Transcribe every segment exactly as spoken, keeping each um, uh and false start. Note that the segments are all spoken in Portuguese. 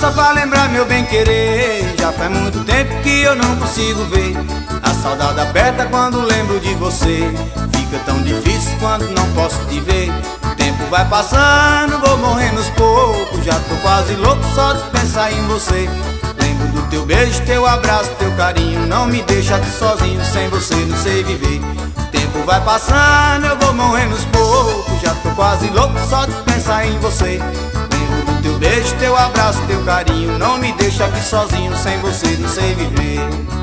balança pra lembrar meu bem-querer. Já faz muito tempo que eu não consigo ver. A saudade aperta quando lembro de você. Fica tão difícil quando não posso te ver. O tempo vai passando, vou morrendo aos poucos. Já tô quase louco só de pensar em você. Lembro do teu beijo, teu abraço, teu carinho. Não me deixa aqui sozinho, sem você não sei viver. O tempo vai passando, eu vou morrendo aos poucos. Já tô quase louco só de pensar em você. Lembro do teu beijo, teu abraço, teu carinho. Não me deixa aqui sozinho, sem você não sei viver.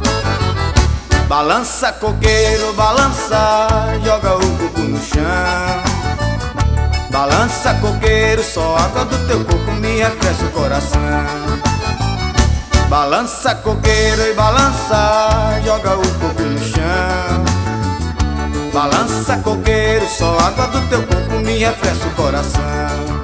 Balança coqueiro, balança, joga o corpo no chão. Balança coqueiro, só a água do teu corpo me refresca o coração. Balança coqueiro e balança, joga o corpo no chão. Balança coqueiro, só a água do teu corpo me refresca o coração.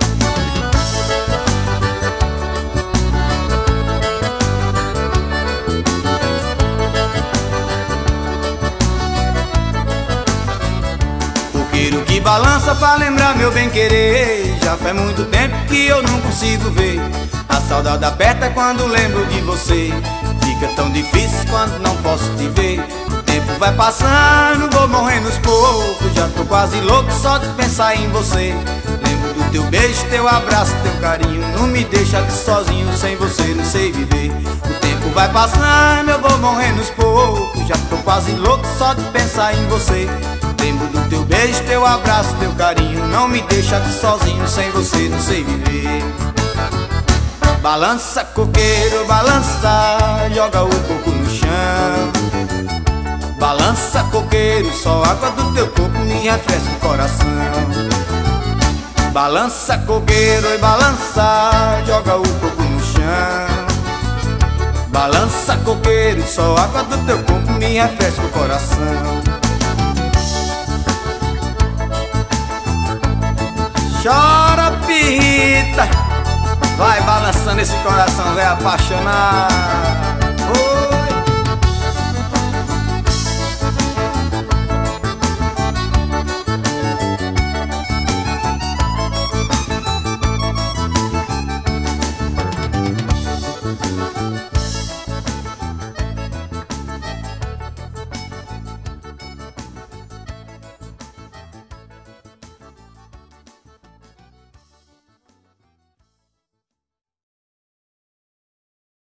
Coqueiro que balança pra lembrar meu bem-querer. Já faz muito tempo que eu não consigo ver. A saudade aperta quando lembro de você. Fica tão difícil quando não posso te ver. O tempo vai passando, vou morrendo aos poucos. Já tô quase louco só de pensar em você. Lembro do teu beijo, teu abraço, teu carinho. Não me deixa aqui sozinho, sem você não sei viver. O tempo vai passando, eu vou morrendo aos poucos. Já tô quase louco só de pensar em você. Lembro do teu beijo, teu abraço, teu carinho. Não me deixa aqui sozinho, sem você não sei viver. Balança coqueiro, balança, joga o corpo no chão. Balança coqueiro, só a água do teu corpo me refresca o coração. Balança coqueiro e balança, joga o corpo no chão. Balança coqueiro, só a água do teu corpo me refresca o coração. Chora, pirrita, vai balançando esse coração, vai apaixonar. Oi.